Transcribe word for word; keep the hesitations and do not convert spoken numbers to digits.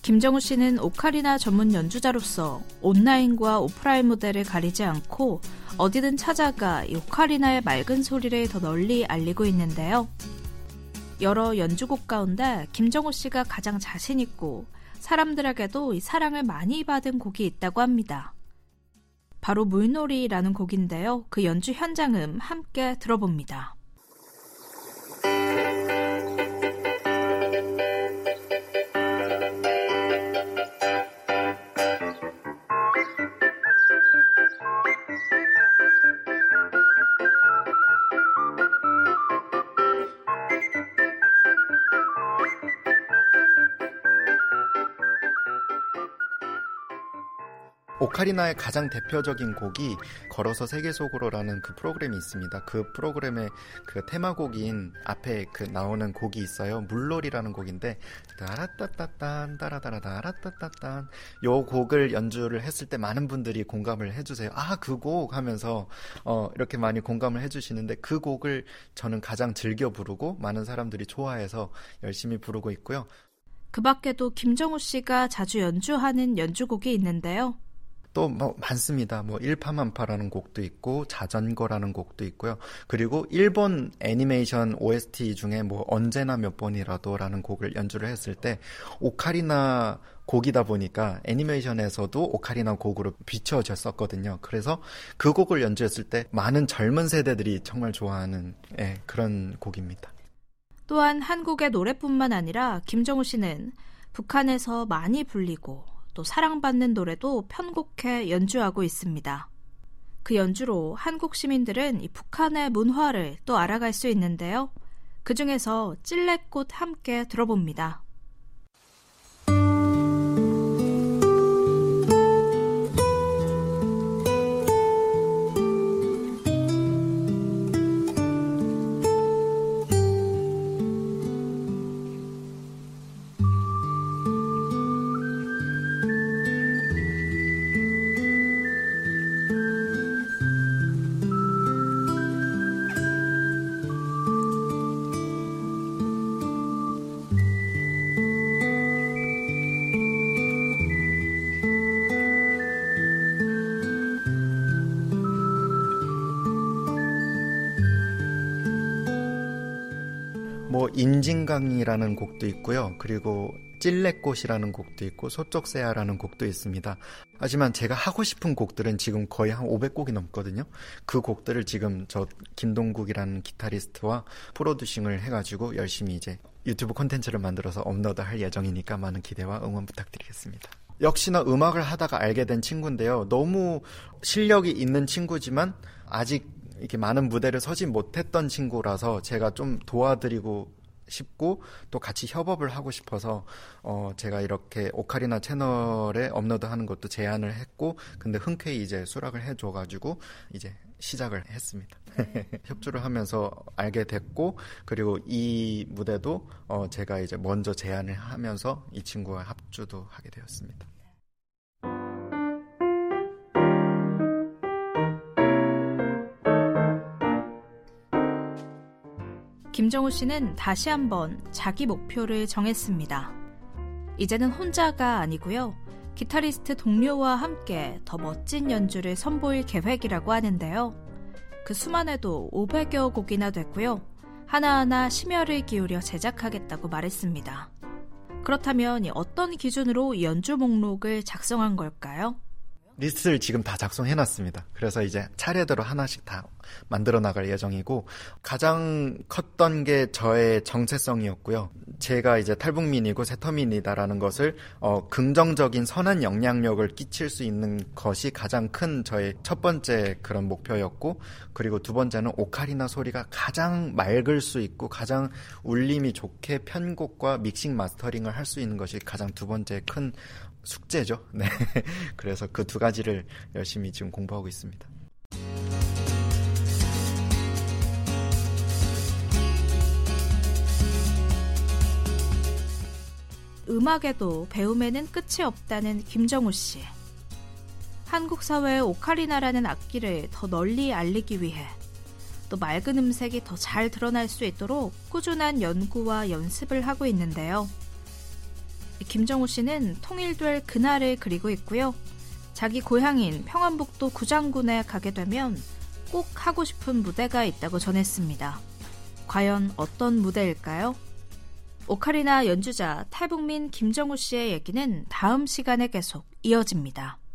김정우 씨는 오카리나 전문 연주자로서 온라인과 오프라인 무대를 가리지 않고 어디든 찾아가 이 오카리나의 맑은 소리를 더 널리 알리고 있는데요. 여러 연주곡 가운데 김정우 씨가 가장 자신 있고 사람들에게도 이 사랑을 많이 받은 곡이 있다고 합니다. 바로 물놀이라는 곡인데요. 그 연주 현장음 함께 들어봅니다. 오카리나의 가장 대표적인 곡이 걸어서 세계 속으로라는 그 프로그램이 있습니다. 그 프로그램의 그 테마곡인 앞에 그 나오는 곡이 있어요. 물놀이라는 곡인데 따라따따딴 따라따라따라따따딴 요 곡을 연주를 했을 때 많은 분들이 공감을 해주세요. 아, 그 곡 하면서 어, 이렇게 많이 공감을 해주시는데 그 곡을 저는 가장 즐겨 부르고 많은 사람들이 좋아해서 열심히 부르고 있고요. 그 밖에도 김정우 씨가 자주 연주하는 연주곡이 있는데요. 또 뭐 많습니다. 뭐 일파만파라는 곡도 있고 자전거라는 곡도 있고요. 그리고 일본 애니메이션 오에스티 중에 뭐 언제나 몇 번이라도라는 곡을 연주를 했을 때 오카리나 곡이다 보니까 애니메이션에서도 오카리나 곡으로 비춰졌었거든요. 그래서 그 곡을 연주했을 때 많은 젊은 세대들이 정말 좋아하는 예, 그런 곡입니다. 또한 한국의 노래뿐만 아니라 김정우 씨는 북한에서 많이 불리고 또 사랑받는 노래도 편곡해 연주하고 있습니다. 그 연주로 한국 시민들은 이 북한의 문화를 또 알아갈 수 있는데요. 그 중에서 찔레꽃 함께 들어봅니다. 뭐 인진강이라는 곡도 있고요. 그리고 찔레꽃이라는 곡도 있고 소쩍새야라는 곡도 있습니다. 하지만 제가 하고 싶은 곡들은 지금 거의 한 오백 곡이 넘거든요. 그 곡들을 지금 저 김동국이라는 기타리스트와 프로듀싱을 해가지고 열심히 이제 유튜브 콘텐츠를 만들어서 업로드할 예정이니까 많은 기대와 응원 부탁드리겠습니다. 역시나 음악을 하다가 알게 된 친구인데요. 너무 실력이 있는 친구지만 아직 이렇게 많은 무대를 서지 못했던 친구라서 제가 좀 도와드리고 싶고 또 같이 협업을 하고 싶어서 어 제가 이렇게 오카리나 채널에 업로드하는 것도 제안을 했고 근데 흔쾌히 이제 수락을 해줘가지고 이제 시작을 했습니다. 협조를 하면서 알게 됐고 그리고 이 무대도 어 제가 이제 먼저 제안을 하면서 이 친구와 합주도 하게 되었습니다. 김정우 씨는 다시 한번 자기 목표를 정했습니다. 이제는 혼자가 아니고요. 기타리스트 동료와 함께 더 멋진 연주를 선보일 계획이라고 하는데요. 그 수만 해도 오백여 곡이나 됐고요. 하나하나 심혈을 기울여 제작하겠다고 말했습니다. 그렇다면 어떤 기준으로 연주 목록을 작성한 걸까요? 리스트를 지금 다 작성해놨습니다. 그래서 이제 차례대로 하나씩 다 만들어 나갈 예정이고 가장 컸던 게 저의 정체성이었고요. 제가 이제 탈북민이고 새터민이다라는 것을 어, 긍정적인 선한 영향력을 끼칠 수 있는 것이 가장 큰 저의 첫 번째 그런 목표였고 그리고 두 번째는 오카리나 소리가 가장 맑을 수 있고 가장 울림이 좋게 편곡과 믹싱 마스터링을 할 수 있는 것이 가장 두 번째 큰 숙제죠. 네. 그래서 그 두 가지를 열심히 지금 공부하고 있습니다. 음악에도 배움에는 끝이 없다는 김정우 씨. 한국 사회의 오카리나라는 악기를 더 널리 알리기 위해 또 맑은 음색이 더 잘 드러날 수 있도록 꾸준한 연구와 연습을 하고 있는데요. 김정우 씨는 통일될 그날을 그리고 있고요. 자기 고향인 평안북도 구장군에 가게 되면 꼭 하고 싶은 무대가 있다고 전했습니다. 과연 어떤 무대일까요? 오카리나 연주자 탈북민 김정우 씨의 얘기는 다음 시간에 계속 이어집니다.